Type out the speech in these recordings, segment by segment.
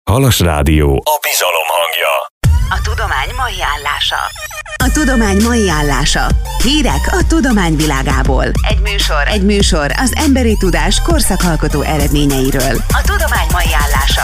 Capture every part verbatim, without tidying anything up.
Halas Rádió, a bizalom hangja. A tudomány mai állása. A tudomány mai állása. Hírek a tudomány világából. Egy műsor. Egy műsor az emberi tudás korszakalkotó eredményeiről. A tudomány mai állása.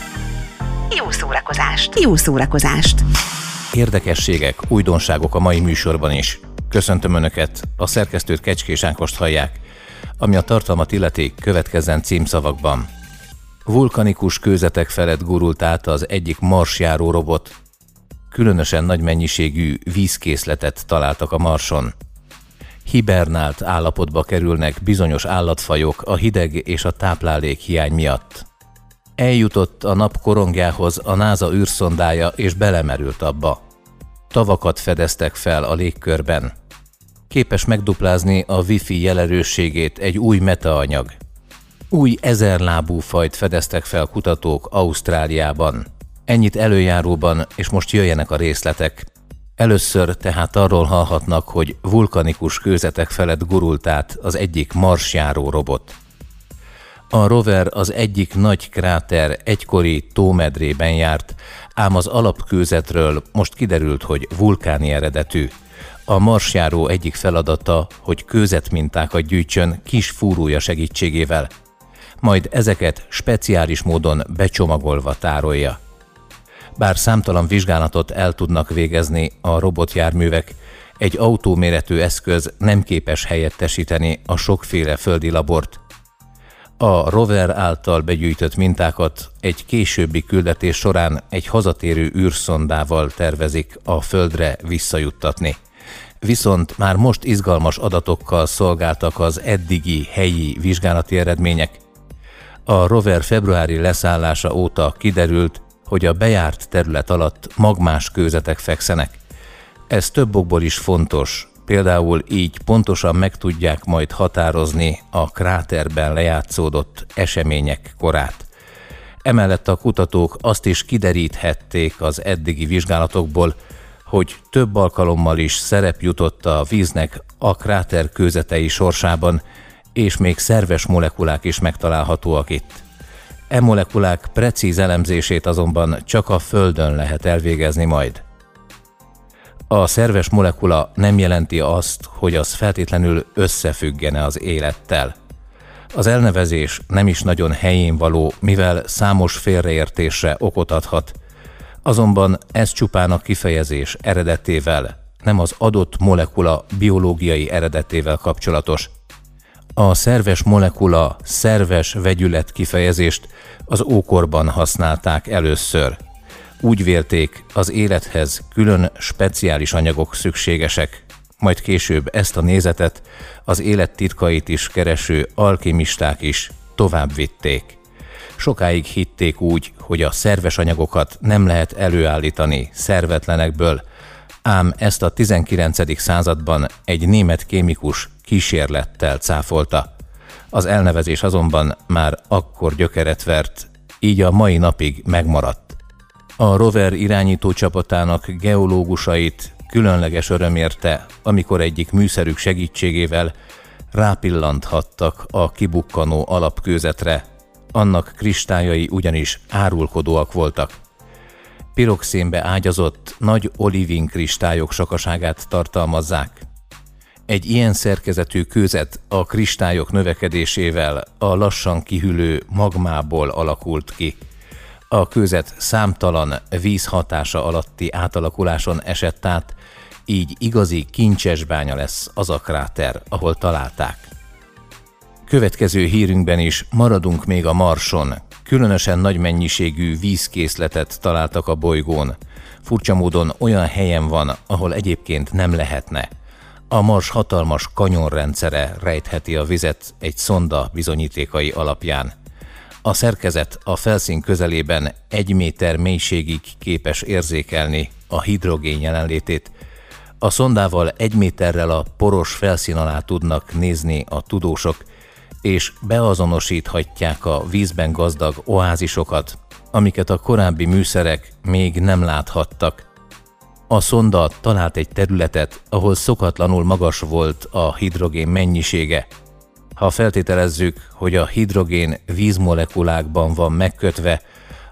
Jó szórakozást. Jó szórakozást. Érdekességek, újdonságok a mai műsorban is. Köszöntöm Önöket, a szerkesztőt Kecskés Ágost hallják, ami a tartalmat illeti, következzen címszavakban. Vulkanikus kőzetek felett gurult át az egyik marsjáró robot. Különösen nagy mennyiségű vízkészletet találtak a Marson. Hibernált állapotba kerülnek bizonyos állatfajok a hideg és a táplálék hiány miatt. Eljutott a nap korongjához a NASA űrszondája és belemerült abba. Tavakat fedeztek fel a légkörben. Képes megduplázni a wifi jelerősségét egy új metaanyag. Új ezerlábú fajt fedeztek fel kutatók Ausztráliában. Ennyit előjáróban, és most jöjjenek a részletek. Először tehát arról hallhatnak, hogy vulkanikus kőzetek felett gurult át az egyik marsjáró robot. A rover az egyik nagy kráter egykori tómedrében járt, ám az alapkőzetről most kiderült, hogy vulkáni eredetű. A marsjáró egyik feladata, hogy kőzetmintákat gyűjtsön kis fúrója segítségével, majd ezeket speciális módon becsomagolva tárolja. Bár számtalan vizsgálatot el tudnak végezni a robotjárművek, egy autóméretű eszköz nem képes helyettesíteni a sokféle földi labort. A rover által begyűjtött mintákat egy későbbi küldetés során egy hazatérő űrszondával tervezik a Földre visszajuttatni. Viszont már most izgalmas adatokkal szolgáltak az eddigi helyi vizsgálati eredmények. A rover februári leszállása óta kiderült, hogy a bejárt terület alatt magmás kőzetek fekszenek. Ez több okból is fontos, például így pontosan meg tudják majd határozni a kráterben lejátszódott események korát. Emellett a kutatók azt is kideríthették az eddigi vizsgálatokból, hogy több alkalommal is szerep jutott a víznek a kráter kőzetei sorsában, és még szerves molekulák is megtalálhatóak itt. E molekulák precíz elemzését azonban csak a Földön lehet elvégezni majd. A szerves molekula nem jelenti azt, hogy az feltétlenül összefüggene az élettel. Az elnevezés nem is nagyon helyén való, mivel számos félreértésre okot adhat, azonban ez csupán a kifejezés eredetével, nem az adott molekula biológiai eredetével kapcsolatos. A szerves molekula, szerves vegyület kifejezést az ókorban használták először. Úgy vélték, az élethez külön speciális anyagok szükségesek, majd később ezt a nézetet az élet titkait is kereső alkimisták is tovább vitték. Sokáig hitték úgy, hogy a szerves anyagokat nem lehet előállítani szervetlenekből, ám ezt a tizenkilencedik században egy német kémikus kísérlettel cáfolta. Az elnevezés azonban már akkor gyökeret vert, így a mai napig megmaradt. A rover irányító csapatának geológusait különleges öröm érte, amikor egyik műszerük segítségével rápillanthattak a kibukkanó alapkőzetre, annak kristályai ugyanis árulkodóak voltak. Piroxénbe ágyazott nagy olivin kristályok sokaságát tartalmazzák. Egy ilyen szerkezetű kőzet a kristályok növekedésével a lassan kihűlő magmából alakult ki. A kőzet számtalan víz hatása alatti átalakuláson esett át, így igazi kincsesbánya lesz az a kráter, ahol találták. Következő hírünkben is maradunk még a Marson. Különösen nagy mennyiségű vízkészletet találtak a bolygón. Furcsa módon olyan helyen van, ahol egyébként nem lehetne. A Mars hatalmas kanyonrendszere rejtheti a vizet egy szonda bizonyítékai alapján. A szerkezet a felszín közelében egy méter mélységig képes érzékelni a hidrogén jelenlétét. A szondával egy méterrel a poros felszín alá tudnak nézni a tudósok, és beazonosíthatják a vízben gazdag oázisokat, amiket a korábbi műszerek még nem láthattak. A szonda talált egy területet, ahol szokatlanul magas volt a hidrogén mennyisége. Ha feltételezzük, hogy a hidrogén vízmolekulákban van megkötve,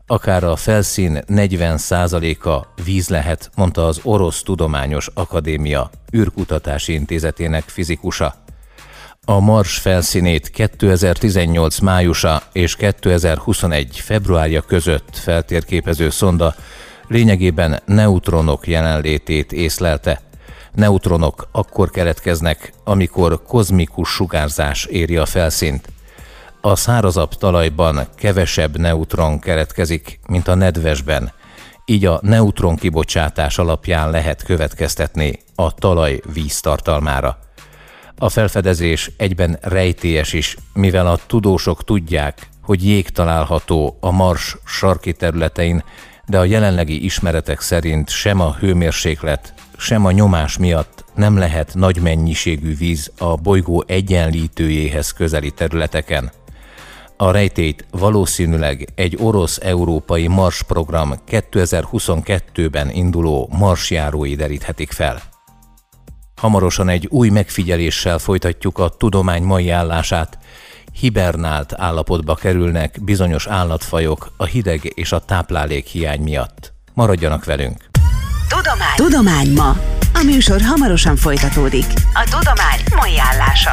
Akár a felszín negyven százaléka víz lehet, mondta az Orosz Tudományos Akadémia űrkutatási intézetének fizikusa. A Mars felszínét kétezer-tizennyolc májusa és kétezer-huszonegy februárja között feltérképező szonda lényegében neutronok jelenlétét észlelte. Neutronok akkor keletkeznek, amikor kozmikus sugárzás éri a felszínt. A szárazabb talajban kevesebb neutron keletkezik, mint a nedvesben, így a neutron kibocsátás alapján lehet következtetni a talaj víztartalmára. A felfedezés egyben rejtélyes is, mivel a tudósok tudják, hogy jég található a Mars sarki területein, de a jelenlegi ismeretek szerint sem a hőmérséklet, sem a nyomás miatt nem lehet nagy mennyiségű víz a bolygó egyenlítőjéhez közeli területeken. A rejtélyt valószínűleg egy orosz-európai Mars program kétezer-huszonkettőben induló marsjárói deríthetik fel. Hamarosan egy új megfigyeléssel folytatjuk a tudomány mai állását. Hibernált állapotba kerülnek bizonyos állatfajok a hideg és a táplálék hiány miatt. Maradjanak velünk! Tudomány. Tudomány ma. A műsor hamarosan folytatódik. A tudomány mai állása.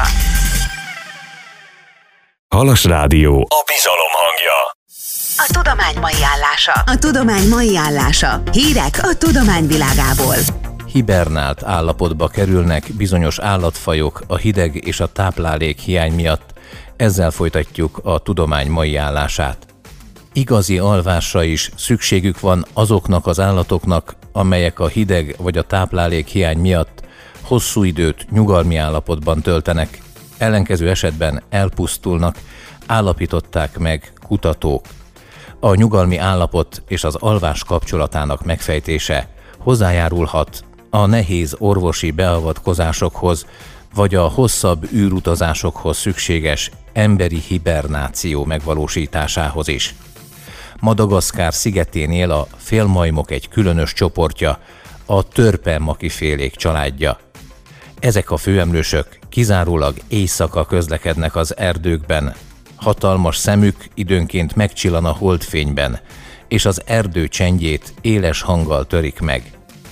Halas Rádió. A bizalom hangja. A tudomány mai állása. A tudomány mai állása. Hírek a tudomány világából. Hibernált állapotba kerülnek bizonyos állatfajok a hideg és a táplálék hiány miatt. Ezzel folytatjuk a tudomány mai állását. Igazi alvásra is szükségük van azoknak az állatoknak, amelyek a hideg vagy a táplálék hiány miatt hosszú időt nyugalmi állapotban töltenek, ellenkező esetben elpusztulnak, állapították meg kutatók. A nyugalmi állapot és az alvás kapcsolatának megfejtése hozzájárulhat a nehéz orvosi beavatkozásokhoz, vagy a hosszabb űrutazásokhoz szükséges emberi hibernáció megvalósításához is. Madagaszkár szigetén él a félmajmok egy különös csoportja, a törpe-makifélék családja. Ezek a főemlősök kizárólag éjszaka közlekednek az erdőkben, hatalmas szemük időnként megcsillan a holdfényben, és az erdő csendjét éles hanggal törik meg.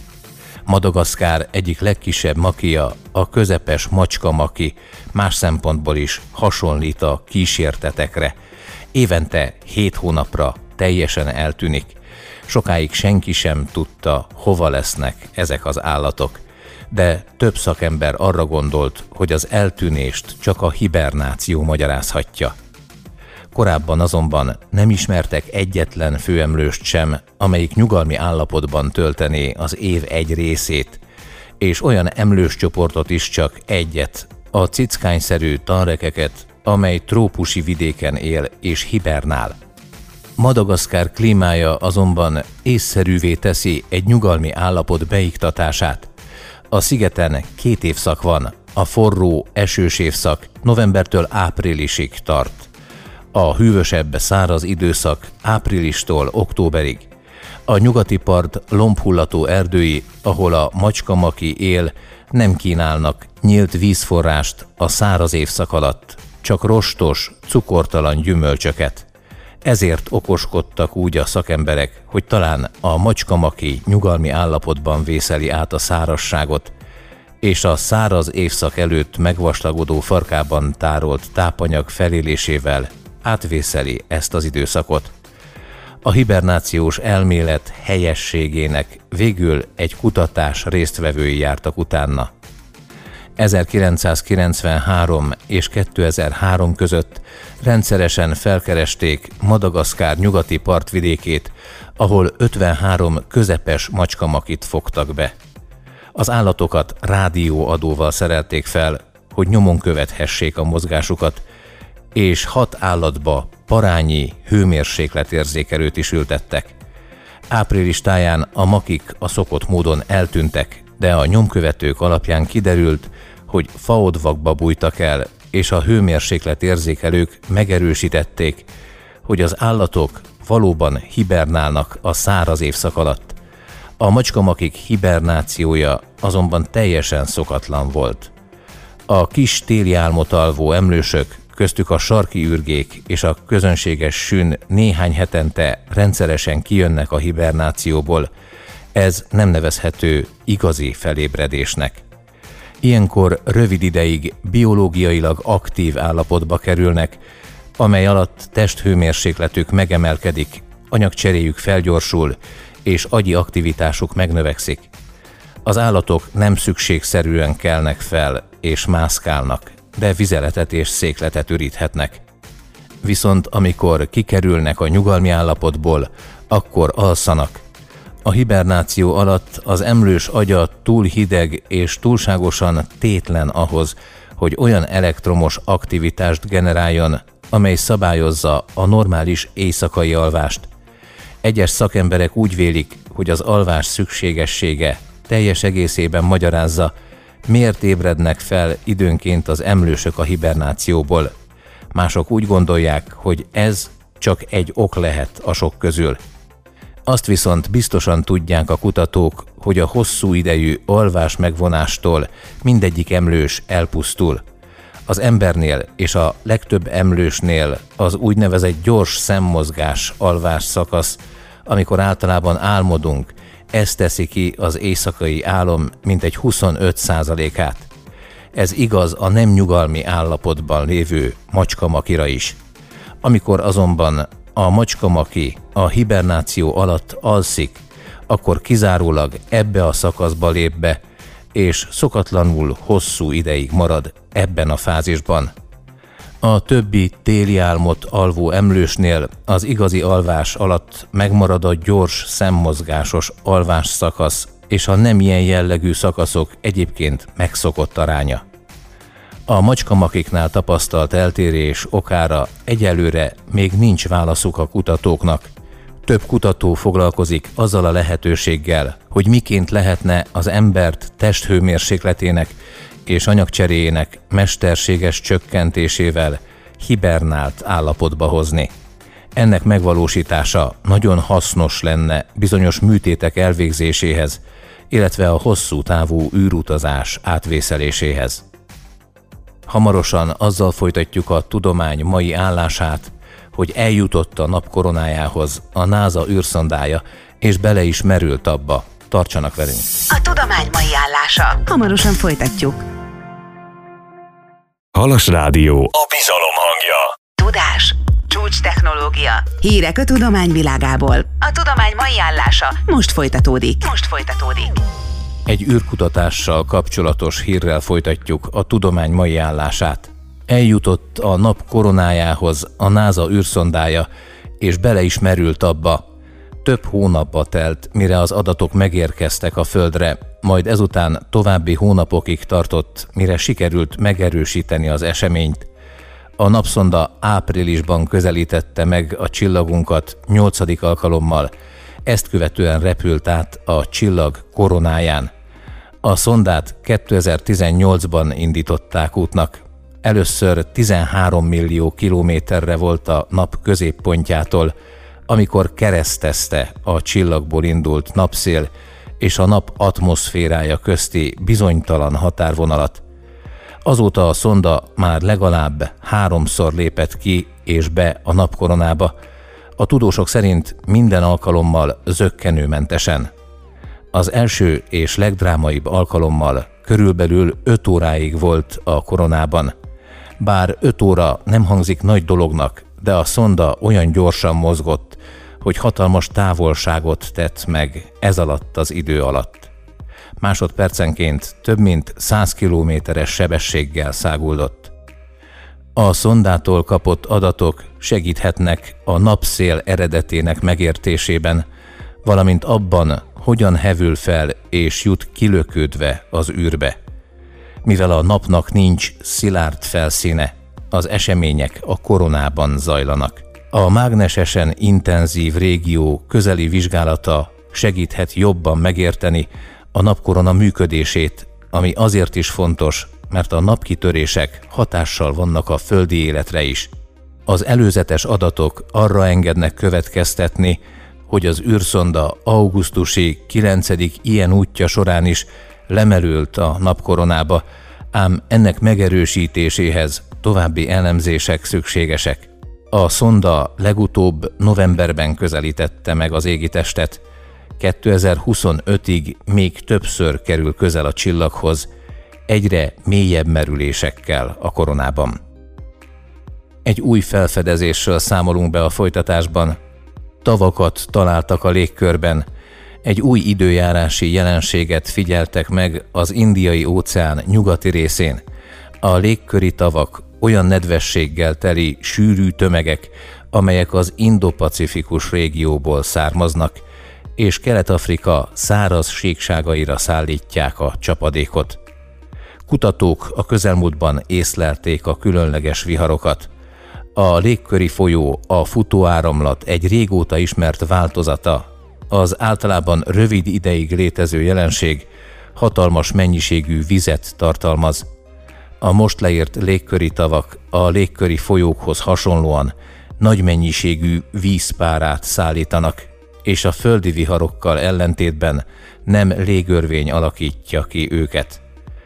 Madagaszkár egyik legkisebb makija, a közepes macska-maki, más szempontból is hasonlít a kísértetekre. Évente hét hónapra teljesen eltűnik. Sokáig senki sem tudta, hova lesznek ezek az állatok, de több szakember arra gondolt, hogy az eltűnést csak a hibernáció magyarázhatja. Korábban azonban nem ismertek egyetlen főemlőst sem, amelyik nyugalmi állapotban töltené az év egy részét, és olyan emlős csoportot is csak egyet, a cickányszerű tanrekeket, amely trópusi vidéken él és hibernál. Madagaszkár klímája azonban észszerűvé teszi egy nyugalmi állapot beiktatását. A szigeten két évszak van, a forró, esős évszak novembertől áprilisig tart. A hűvösebb, száraz időszak áprilistól októberig. A nyugati part lombhullató erdői, ahol a macska-maki él, nem kínálnak nyílt vízforrást a száraz évszak alatt, csak rostos, cukortalan gyümölcsöket. Ezért okoskodtak úgy a szakemberek, hogy talán a macska-maki nyugalmi állapotban vészeli át a szárazságot, és a száraz évszak előtt megvastagodó farkában tárolt tápanyag felélésével átvészeli ezt az időszakot. A hibernációs elmélet helyességének végül egy kutatás résztvevői jártak utána. ezerkilencszázkilencvenhárom és kétezer-három között rendszeresen felkeresték Madagaszkár nyugati partvidékét, ahol ötvenhárom közepes macskamakit fogtak be. Az állatokat rádióadóval szerelték fel, hogy nyomon követhessék a mozgásukat, és hat állatba parányi hőmérsékletérzékelőt is ültettek. Április táján a makik a szokott módon eltűntek, de a nyomkövetők alapján kiderült, hogy faodvakba bújtak el, és a hőmérsékletérzékelők megerősítették, hogy az állatok valóban hibernálnak a száraz évszak alatt. A macskamakik hibernációja azonban teljesen szokatlan volt. A kis téli álmot alvó emlősök köztük a sarki ürgék és a közönséges sün néhány hetente rendszeresen kijönnek a hibernációból, ez nem nevezhető igazi felébredésnek. Ilyenkor rövid ideig biológiailag aktív állapotba kerülnek, amely alatt testhőmérsékletük megemelkedik, anyagcseréjük felgyorsul, és agyi aktivitásuk megnövekszik. Az állatok nem szükségszerűen kelnek fel és mászkálnak, de vizeletet és székletet üríthetnek. Viszont amikor kikerülnek a nyugalmi állapotból, akkor alszanak. A hibernáció alatt az emlős agya túl hideg és túlságosan tétlen ahhoz, hogy olyan elektromos aktivitást generáljon, amely szabályozza a normális éjszakai alvást. Egyes szakemberek úgy vélik, hogy az alvás szükségessége teljes egészében magyarázza, miért ébrednek fel időnként az emlősök a hibernációból. Mások úgy gondolják, hogy ez csak egy ok lehet a sok közül. Azt viszont biztosan tudják a kutatók, hogy a hosszú idejű alvás megvonástól mindegyik emlős elpusztul. Az embernél és a legtöbb emlősnél az úgynevezett gyors szemmozgás alvás szakasz, amikor általában álmodunk, ez teszi ki az éjszakai álom mintegy huszonöt százalékát. Ez igaz a nem nyugalmi állapotban lévő macskamakira is. Amikor azonban a macskamaki a hibernáció alatt alszik, akkor kizárólag ebbe a szakaszba lép be, és szokatlanul hosszú ideig marad ebben a fázisban. A többi téli álmot alvó emlősnél az igazi alvás alatt megmarad a gyors szemmozgásos alvás szakasz és a nem ilyen jellegű szakaszok egyébként megszokott aránya. A macskamakiknál tapasztalt eltérés okára egyelőre még nincs válaszuk a kutatóknak. Több kutató foglalkozik azzal a lehetőséggel, hogy miként lehetne az embert testhőmérsékletének és anyagcseréjének mesterséges csökkentésével hibernált állapotba hozni. Ennek megvalósítása nagyon hasznos lenne bizonyos műtétek elvégzéséhez, illetve a hosszú távú űrutazás átvészeléséhez. Hamarosan azzal folytatjuk a tudomány mai állását, hogy eljutott a nap koronájához a NASA űrszondája, és bele is merült abba. Tartsanak velünk! A tudomány mai állása. Hamarosan folytatjuk. Halas Rádió, a bizalom hangja. Tudás, csúcs technológia, hírek a tudomány világából. A tudomány mai állása most folytatódik. Most folytatódik. Egy űrkutatással kapcsolatos hírrel folytatjuk a tudomány mai állását. Eljutott a nap koronájához a NASA űrszondája, és bele is merült abba. Több hónapba telt, mire az adatok megérkeztek a Földre, majd ezután további hónapokig tartott, mire sikerült megerősíteni az eseményt. A napszonda áprilisban közelítette meg a csillagunkat nyolcadik alkalommal, ezt követően repült át a csillag koronáján. A szondát kétezer-tizennyolcban indították útnak. Először tizenhárom millió kilométerre volt a nap középpontjától, amikor keresztezte a csillagból indult napszél és a nap atmoszférája közti bizonytalan határvonalat. Azóta a szonda már legalább háromszor lépett ki és be a napkoronába, a tudósok szerint minden alkalommal zökkenőmentesen. Az első és legdrámaibb alkalommal körülbelül öt óráig volt a koronában. Bár öt óra nem hangzik nagy dolognak, de a szonda olyan gyorsan mozgott, hogy hatalmas távolságot tett meg ez alatt az idő alatt. Másodpercenként több mint száz kilométeres sebességgel száguldott. A szondától kapott adatok segíthetnek a napszél eredetének megértésében, valamint abban, hogyan hevül fel és jut kilökődve az űrbe. Mivel a napnak nincs szilárd felszíne, az események a koronában zajlanak. A mágnesesen intenzív régió közeli vizsgálata segíthet jobban megérteni a napkorona működését, ami azért is fontos, mert a napkitörések hatással vannak a földi életre is. Az előzetes adatok arra engednek következtetni, hogy az űrszonda augusztusi kilencedik ilyen útja során is lemerült a napkoronába, ám ennek megerősítéséhez további elemzések szükségesek. A szonda legutóbb novemberben közelítette meg az égitestet, kétezer-huszonötig még többször kerül közel a csillaghoz, egyre mélyebb merülésekkel a koronában. Egy új felfedezésről számolunk be a folytatásban. Tavakat találtak a légkörben, egy új időjárási jelenséget figyeltek meg az Indiai-óceán nyugati részén. A légköri tavak olyan nedvességgel teli sűrű tömegek, amelyek az Indo-pacifikus régióból származnak, és Kelet-Afrika száraz síkságaira szállítják a csapadékot. Kutatók a közelmúltban észlelték a különleges viharokat. A légköri folyó, a futóáramlat egy régóta ismert változata, az általában rövid ideig létező jelenség hatalmas mennyiségű vizet tartalmaz. A most leírt légköri tavak a légköri folyókhoz hasonlóan nagy mennyiségű vízpárát szállítanak, és a földi viharokkal ellentétben nem légörvény alakítja ki őket.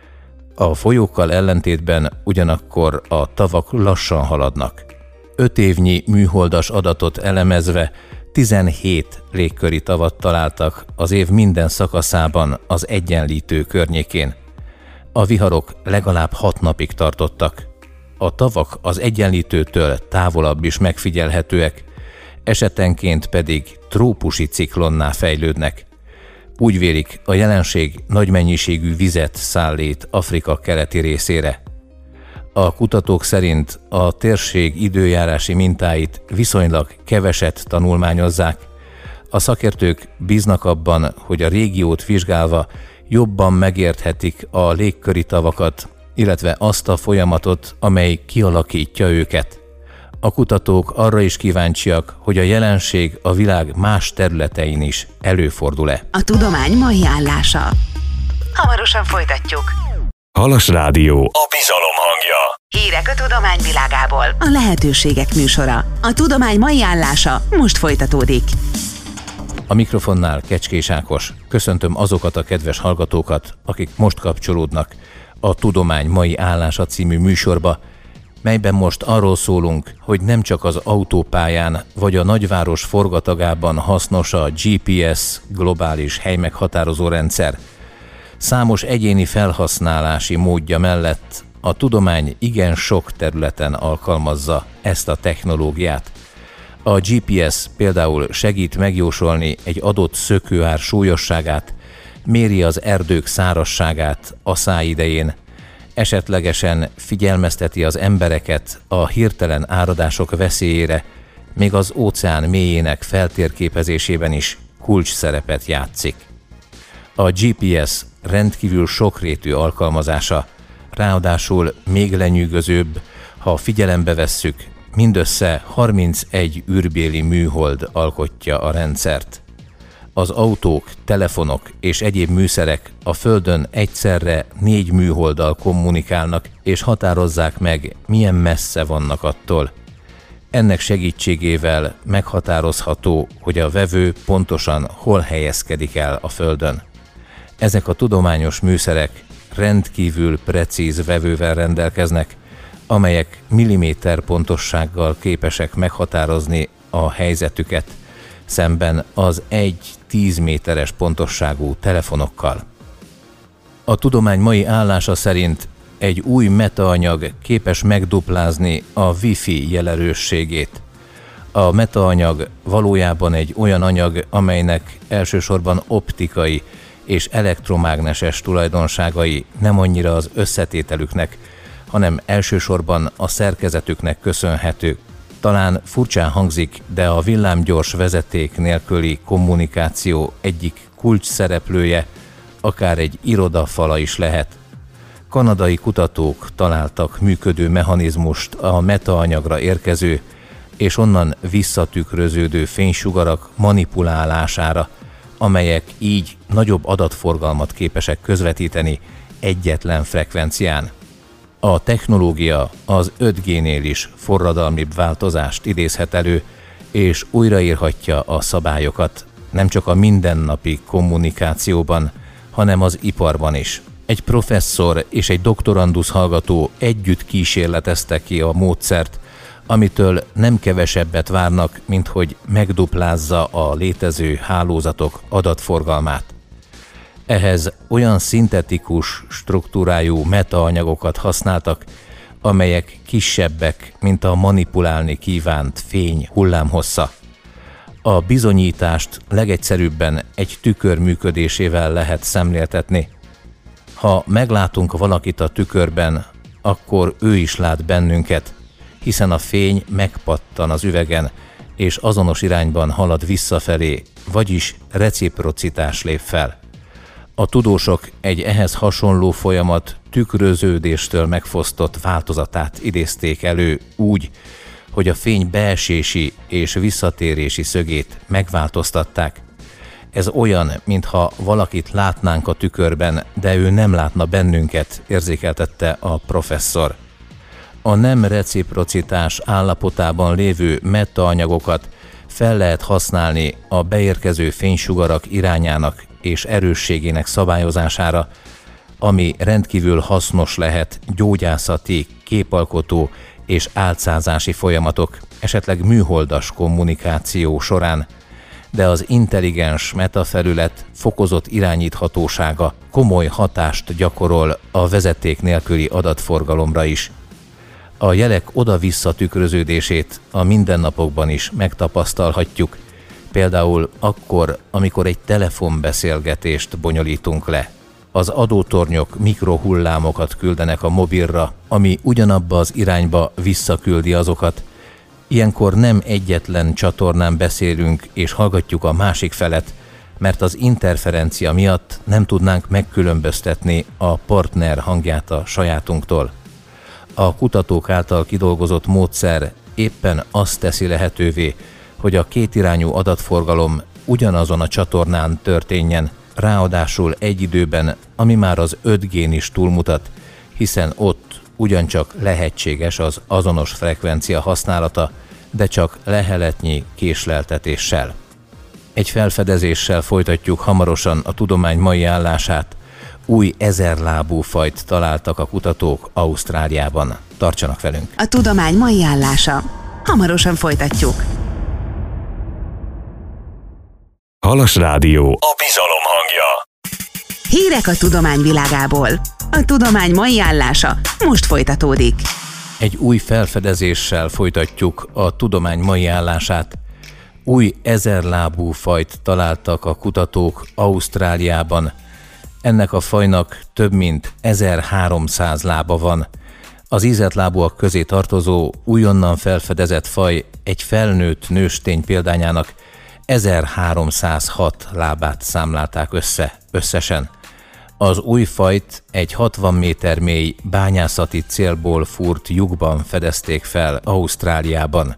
A folyókkal ellentétben ugyanakkor a tavak lassan haladnak. Öt évnyi műholdas adatot elemezve tizenhét légköri tavat találtak az év minden szakaszában az Egyenlítő környékén. A viharok legalább hat napig tartottak. A tavak az Egyenlítőtől távolabb is megfigyelhetőek, esetenként pedig trópusi ciklonná fejlődnek. Úgy vélik, a jelenség nagy mennyiségű vizet szállít Afrika keleti részére. A kutatók szerint a térség időjárási mintáit viszonylag keveset tanulmányozzák. A szakértők bíznak abban, hogy a régiót vizsgálva jobban megérthetik a légköri tavakat, illetve azt a folyamatot, amely kialakítja őket. A kutatók arra is kíváncsiak, hogy a jelenség a világ más területein is előfordul-e. A tudomány mai állása. Hamarosan folytatjuk. Halas Rádió, a bizalom hangja. Hírek a tudomány világából. A lehetőségek műsora. A tudomány mai állása most folytatódik. A mikrofonnál Kecskés Ákos. Köszöntöm azokat a kedves hallgatókat, akik most kapcsolódnak a Tudomány mai állása című műsorba, melyben most arról szólunk, hogy nem csak az autópályán vagy a nagyváros forgatagában hasznos a gé pé es globális helymeghatározó rendszer. Számos egyéni felhasználási módja mellett a tudomány igen sok területen alkalmazza ezt a technológiát. A gé pé es például segít megjósolni egy adott szökőár súlyosságát, méri az erdők szárazságát aszály idején, esetlegesen figyelmezteti az embereket a hirtelen áradások veszélyére, még az óceán mélyének feltérképezésében is kulcs szerepet játszik. A gé pé es rendkívül sokrétű alkalmazása, ráadásul még lenyűgözőbb, ha figyelembe vesszük, mindössze harmincegy űrbéli műhold alkotja a rendszert. Az autók, telefonok és egyéb műszerek a Földön egyszerre négy műholddal kommunikálnak és határozzák meg, milyen messze vannak attól. Ennek segítségével meghatározható, hogy a vevő pontosan hol helyezkedik el a Földön. Ezek a tudományos műszerek rendkívül precíz vevővel rendelkeznek, amelyek milliméter pontossággal képesek meghatározni a helyzetüket, szemben az egy-tíz méteres pontosságú telefonokkal. A tudomány mai állása szerint egy új metaanyag képes megduplázni a Wi-Fi jelerősségét. A metaanyag valójában egy olyan anyag, amelynek elsősorban optikai és elektromágneses tulajdonságai nem annyira az összetételüknek, hanem elsősorban a szerkezetüknek köszönhető. Talán furcsán hangzik, de a villámgyors vezeték nélküli kommunikáció egyik kulcs szereplője akár egy irodafala is lehet. Kanadai kutatók találtak működő mechanizmust a metaanyagra érkező és onnan visszatükröződő fénysugarak manipulálására, amelyek így nagyobb adatforgalmat képesek közvetíteni egyetlen frekvencián. A technológia az öt G-nél is forradalmibb változást idézhet elő, és újraírhatja a szabályokat nem csak a mindennapi kommunikációban, hanem az iparban is. Egy professzor és egy doktorandusz hallgató együtt kísérletezte ki a módszert, amitől nem kevesebbet várnak, mint hogy megduplázza a létező hálózatok adatforgalmát. Ehhez olyan szintetikus struktúrájú metaanyagokat használtak, amelyek kisebbek, mint a manipulálni kívánt fény hullámhossza. A bizonyítást legegyszerűbben egy tükör működésével lehet szemléltetni. Ha meglátunk valakit a tükörben, akkor ő is lát bennünket, hiszen a fény megpattan az üvegen, és azonos irányban halad visszafelé, vagyis reciprocitás lép fel. A tudósok egy ehhez hasonló folyamat tükröződéstől megfosztott változatát idézték elő úgy, hogy a fény beesési és visszatérési szögét megváltoztatták. Ez olyan, mintha valakit látnánk a tükörben, de ő nem látna bennünket, érzékeltette a professzor. A nem reciprocitás állapotában lévő metaanyagokat fel lehet használni a beérkező fénysugarak irányának és erősségének szabályozására, ami rendkívül hasznos lehet gyógyászati, képalkotó és álcázási folyamatok, esetleg műholdas kommunikáció során, de az intelligens metafelület fokozott irányíthatósága komoly hatást gyakorol a vezeték nélküli adatforgalomra is. A jelek oda-vissza tükröződését a mindennapokban is megtapasztalhatjuk, például akkor, amikor egy telefonbeszélgetést bonyolítunk le. Az adótornyok mikrohullámokat küldenek a mobilra, ami ugyanabba az irányba visszaküldi azokat. Ilyenkor nem egyetlen csatornán beszélünk és hallgatjuk a másik felet, mert az interferencia miatt nem tudnánk megkülönböztetni a partner hangját a sajátunktól. A kutatók által kidolgozott módszer éppen azt teszi lehetővé, hogy a kétirányú adatforgalom ugyanazon a csatornán történjen, ráadásul egy időben, ami már az öt Gén is túlmutat, hiszen ott ugyancsak lehetséges az azonos frekvencia használata, de csak leheletnyi késleltetéssel. Egy felfedezéssel folytatjuk hamarosan a tudomány mai állását. Új ezerlábú fajt találtak a kutatók Ausztráliában. Tartsanak velünk! A tudomány mai állása. Hamarosan folytatjuk. Halas Rádió, a bizalom hangja. Hírek a tudomány világából. A tudomány mai állása most folytatódik. Egy új felfedezéssel folytatjuk a tudomány mai állását. Új ezerlábú fajt találtak a kutatók Ausztráliában. Ennek a fajnak több mint ezerháromszáz lába van. Az ízeltlábúak közé tartozó újonnan felfedezett faj egy felnőtt nőstény példányának ezerháromszázhat lábát számlálták össze, összesen. Az új fajt egy hatvan méter mély bányászati célból fúrt lyukban fedezték fel Ausztráliában.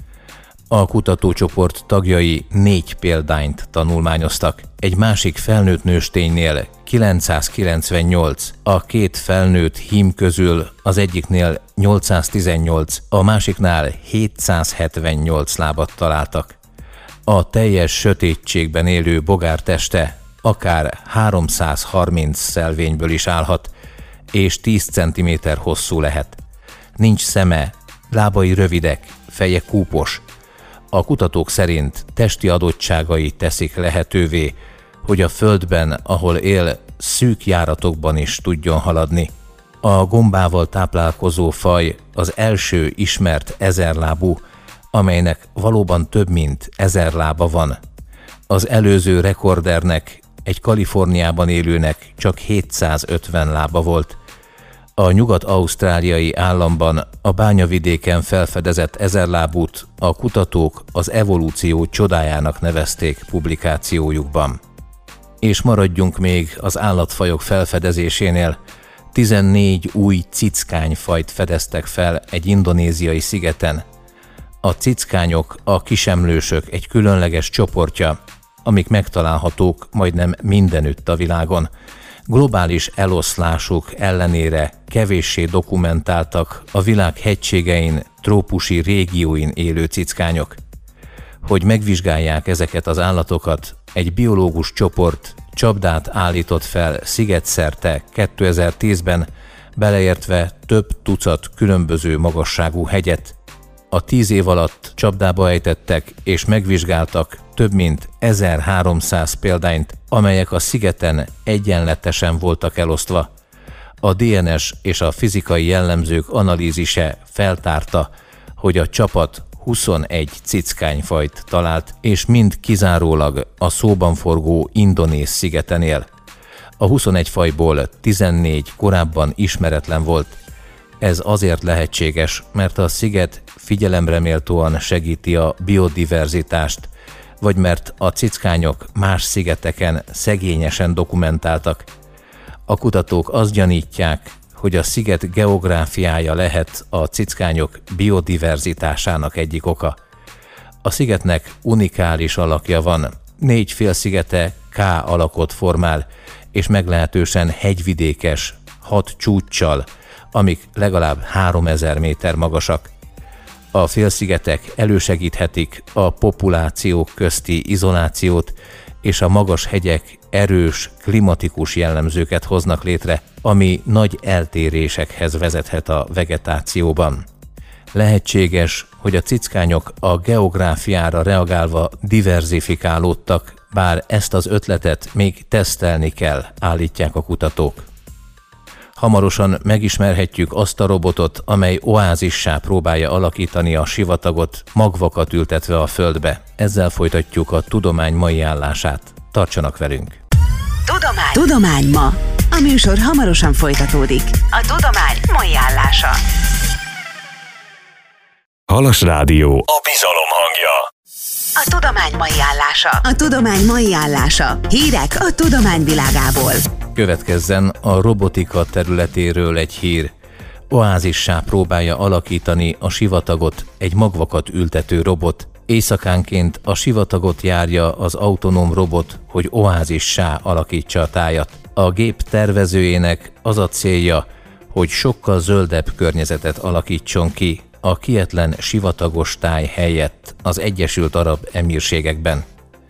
A kutatócsoport tagjai négy példányt tanulmányoztak. Egy másik felnőtt nősténynél kilencszázkilencvennyolc, a két felnőtt hím közül az egyiknél nyolcszáztizennyolc, a másiknál hétszázhetvennyolc lábat találtak. A teljes sötétségben élő bogár teste akár háromszázharminc szelvényből is állhat, és tíz centiméter hosszú lehet. Nincs szeme, lábai rövidek, feje kúpos. A kutatók szerint testi adottságai teszik lehetővé, hogy a földben, ahol él, szűk járatokban is tudjon haladni. A gombával táplálkozó faj az első ismert ezerlábú, amelynek valóban több mint ezer lába van. Az előző rekordernek, egy Kaliforniában élőnek csak hétszázötven lába volt. A nyugat-ausztráliai államban a bányavidéken felfedezett ezerlábút a kutatók az evolúció csodájának nevezték publikációjukban. És maradjunk még az állatfajok felfedezésénél. tizennégy új cickányfajt fedeztek fel egy indonéziai szigeten. A cickányok a kisemlősök egy különleges csoportja, amik megtalálhatók majdnem mindenütt a világon. Globális eloszlásuk ellenére kevéssé dokumentáltak a világ hegységein, trópusi régióin élő cickányok. Hogy megvizsgálják ezeket az állatokat, egy biológus csoport csapdát állított fel szigetszerte kétezer-tízben, beleértve több tucat különböző magasságú hegyet. A tíz év alatt csapdába ejtettek és megvizsgáltak több mint ezerháromszáz példányt, amelyek a szigeten egyenletesen voltak elosztva. A dé en es és a fizikai jellemzők analízise feltárta, hogy a csapat huszonegy cickányfajt talált, és mind kizárólag a szóban forgó indonéz szigeten él. A huszonegy fajból tizennégy korábban ismeretlen volt. Ez azért lehetséges, mert a sziget figyelemreméltóan segíti a biodiverzitást, vagy mert a cickányok más szigeteken szegényesen dokumentáltak. A kutatók azt gyanítják, hogy a sziget geográfiája lehet a cickányok biodiverzitásának egyik oka. A szigetnek unikális alakja van, négy félszigete K alakot formál, és meglehetősen hegyvidékes, hat csúccsal, amik legalább háromezer méter magasak. A félszigetek elősegíthetik a populációk közti izolációt, és a magas hegyek erős klimatikus jellemzőket hoznak létre, ami nagy eltérésekhez vezethet a vegetációban. Lehetséges, hogy a cickányok a geográfiára reagálva diverzifikálódtak, bár ezt az ötletet még tesztelni kell, állítják a kutatók. Hamarosan megismerhetjük azt a robotot, amely oázissá próbálja alakítani a sivatagot, magvakat ültetve a földbe. Ezzel folytatjuk a tudomány mai állását. Tartsanak velünk! Tudomány. Tudomány ma. A műsor hamarosan folytatódik. A tudomány mai állása. Halas Rádió. A bizalom hangja. A tudomány mai állása. A tudomány mai állása. Hírek a tudomány világából. Következzen a robotika területéről egy hír. Oázissá próbálja alakítani a sivatagot egy magvakat ültető robot. Éjszakánként a sivatagot járja az autonóm robot, hogy oázissá alakítsa a tájat. A gép tervezőjének az a célja, hogy sokkal zöldebb környezetet alakítson ki a kietlen sivatagos táj helyett az Egyesült Arab Emírségekben.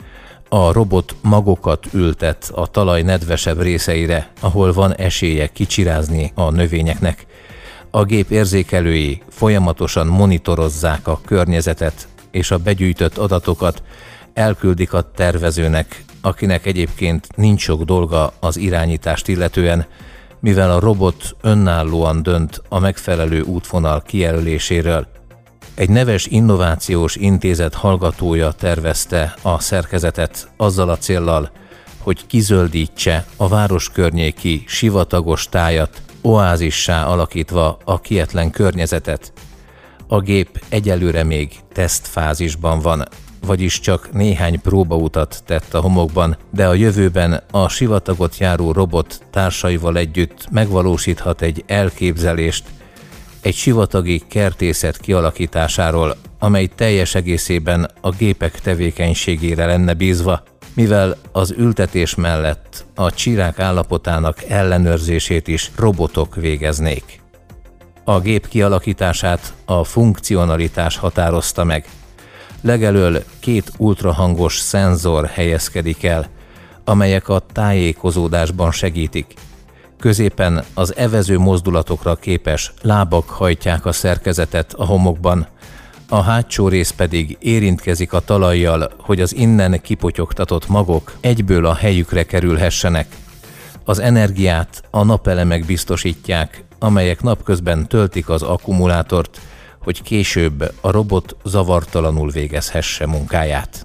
A robot magokat ültet a talaj nedvesebb részeire, ahol van esélye kicsirázni a növényeknek. A gép érzékelői folyamatosan monitorozzák a környezetet, és a begyűjtött adatokat elküldik a tervezőnek, akinek egyébként nincs sok dolga az irányítást illetően, mivel a robot önállóan dönt a megfelelő útvonal kijelöléséről. Egy neves innovációs intézet hallgatója tervezte a szerkezetet azzal a céllal, hogy kizöldítse a város környéki sivatagos tájat, oázissá alakítva a kietlen környezetet. A gép egyelőre még tesztfázisban van, vagyis csak néhány próbautat tett a homokban, de a jövőben a sivatagot járó robot társaival együtt megvalósíthat egy elképzelést egy sivatagi kertészet kialakításáról, amely teljes egészében a gépek tevékenységére lenne bízva, mivel az ültetés mellett a csirák állapotának ellenőrzését is robotok végeznék. A gép kialakítását a funkcionalitás határozta meg. Legelől két ultrahangos szenzor helyezkedik el, amelyek a tájékozódásban segítik. Középen az evező mozdulatokra képes lábak hajtják a szerkezetet a homokban, a hátsó rész pedig érintkezik a talajjal, hogy az innen kipotyogtatott magok egyből a helyükre kerülhessenek. Az energiát a napelemek biztosítják, amelyek napközben töltik az akkumulátort, hogy később a robot zavartalanul végezhesse munkáját.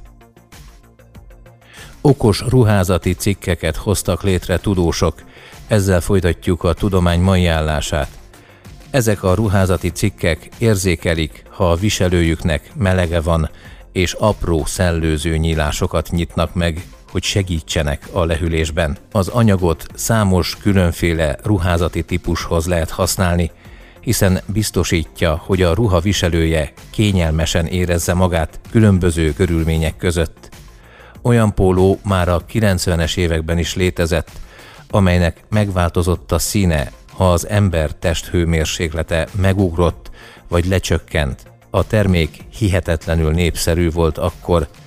Okos ruházati cikkeket hoztak létre tudósok, ezzel folytatjuk a tudomány mai állását. Ezek a ruházati cikkek érzékelik, ha a viselőjüknek melege van, és apró szellőző nyílásokat nyitnak meg, hogy segítsenek a lehűlésben. Az anyagot számos különféle ruházati típushoz lehet használni, hiszen biztosítja, hogy a ruha viselője kényelmesen érezze magát különböző körülmények között. Olyan póló már a kilencvenes években is létezett, amelynek megváltozott a színe, ha az ember testhőmérséklete megugrott vagy lecsökkent. A termék hihetetlenül népszerű volt akkor,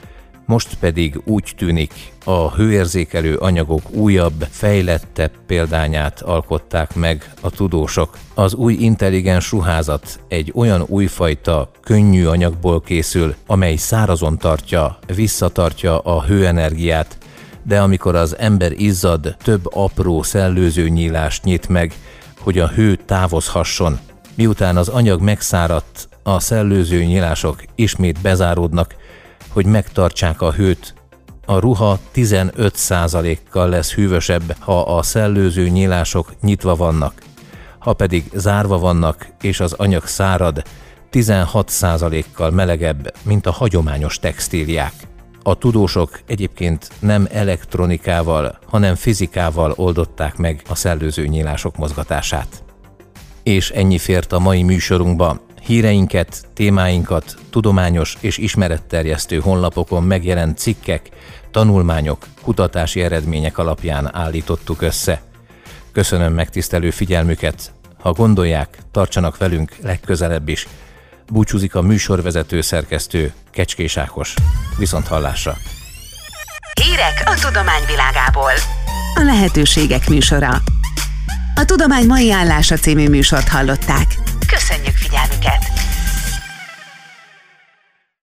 Most pedig úgy tűnik, a hőérzékelő anyagok újabb, fejlettebb példányát alkották meg a tudósok. Az új intelligens ruházat egy olyan újfajta, könnyű anyagból készül, amely szárazon tartja, visszatartja a hőenergiát, de amikor az ember izzad, több apró szellőző nyílást nyit meg, hogy a hő távozhasson. Miután az anyag megszáradt, a szellőző nyílások ismét bezáródnak, hogy megtartsák a hőt. A ruha tizenöt százalékkal lesz hűvösebb, ha a szellőző nyílások nyitva vannak. Ha pedig zárva vannak és az anyag szárad, tizenhat százalékkal melegebb, mint a hagyományos textíliák. A tudósok egyébként nem elektronikával, hanem fizikával oldották meg a szellőző nyílások mozgatását. És ennyi fért a mai műsorunkba. Híreinket, témáinkat tudományos és ismeretterjesztő honlapokon megjelent cikkek, tanulmányok, kutatási eredmények alapján állítottuk össze. Köszönöm megtisztelő figyelmüket. Ha gondolják, tartsanak velünk legközelebb is. Búcsúzik a műsorvezető szerkesztő Kecskés Ákos. Viszont hallásra! Hírek a tudomány világából. A lehetőségek műsora. A Tudomány mai állása című műsort hallották.